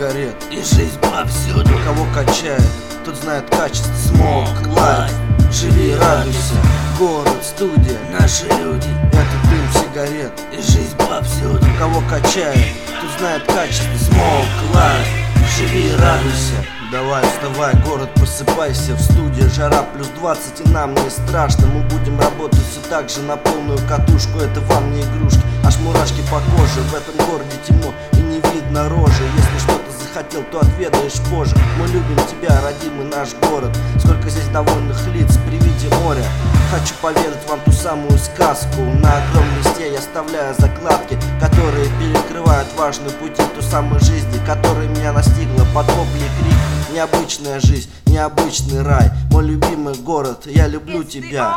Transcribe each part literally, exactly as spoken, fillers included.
сигарет и жизнь повсюду. Кого качает, тот знает качество. Smoke Life, живи и радуйся. Город, студия, наши люди, это дым сигарет и жизнь повсюду. Кого качает, тот знает качество. Smoke Life, живи и радуйся. Давай, вставай, город, просыпайся. В студии жара плюс двадцать, и нам не страшно. Мы будем работать все так же на полную катушку. Это вам не игрушки, аж мурашки по коже. В этом городе темно и не видно рожи. Если что-то захотел, то отведаешь позже. Мы любим тебя, родимый наш город. Сколько здесь довольных лиц при виде моря. Хочу поведать вам ту самую сказку. На огромном листе я оставляю закладки, которые перекрывают важные пути той самой жизни, которая меня настигла под вопли и крик. Необычная жизнь, необычный рай. Мой любимый город, я люблю тебя.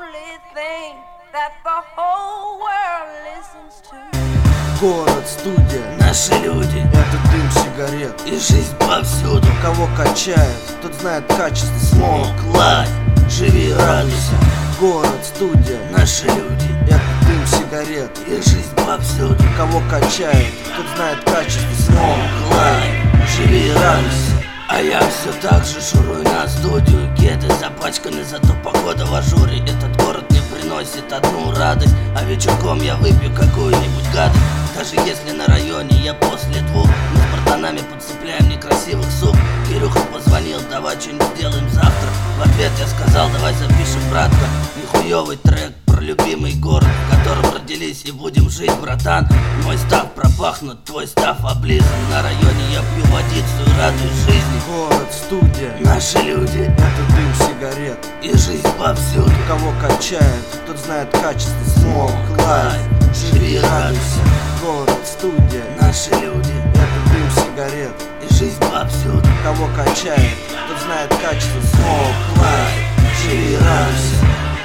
Город, студия, наши люди, это дым сигарет и жизнь повсюду. Кого качает, тот знает качество. Smoke Life, живи и радуйся. Город, студия, наши люди, это дым сигарет и жизнь повсюду. Кого качает, тот знает качество. Smoke Life, живи и радуйся. А я все так же шурую на студию. Кеды запачканы, зато погода в ажуре. Этот город мне приносит одну радость, а вечерком я выпью какую-нибудь гадость. Даже если на районе я после двух, мы с братанами подцепляем некрасивых сук. Кирюха позвонил, давай что-нибудь сделаем завтра. В ответ я сказал, давай запишем, братка, нихуевый трек про любимый город, в котором родились и будем жить, братан. Мой став пропахнут, твой став облизан. На районе я пью водицу и радуюсь жизни. Город, студия, наши люди, это дым сигарет и жизнь повсюду. Кого качает, тот знает качество. Smoke Life, живи и радуйся. Город, студия, наши люди, это дым сигарет и жизнь повсюду. Кого качает, тот знает качество. Smoke Life, живи и радуйся.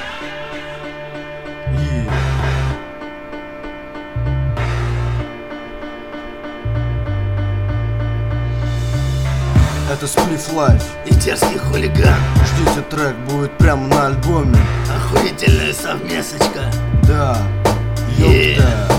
Yeah. Это Spliff Life и дерзкий хулиган. Ждите, трек будет прямо на альбоме. Охуительная совместочка. Да, yeah.